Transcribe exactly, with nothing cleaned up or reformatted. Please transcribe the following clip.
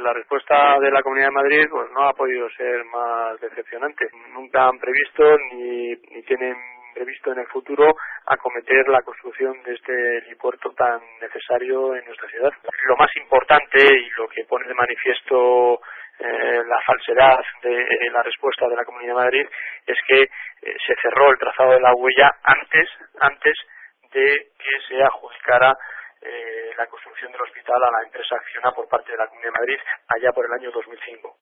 La respuesta de la Comunidad de Madrid pues no ha podido ser más decepcionante. Nunca han previsto ni, ni tienen previsto en el futuro acometer la construcción de este helipuerto tan necesario en nuestra ciudad. Lo más importante y lo que pone de manifiesto eh, la falsedad de eh, la respuesta de la Comunidad de Madrid es que eh, se cerró el trazado de la huella antes, antes de que se adjudicara eh, la construcción del hospital a la empresa Acciona por parte de la Comunidad de Madrid allá por el año dos mil cinco.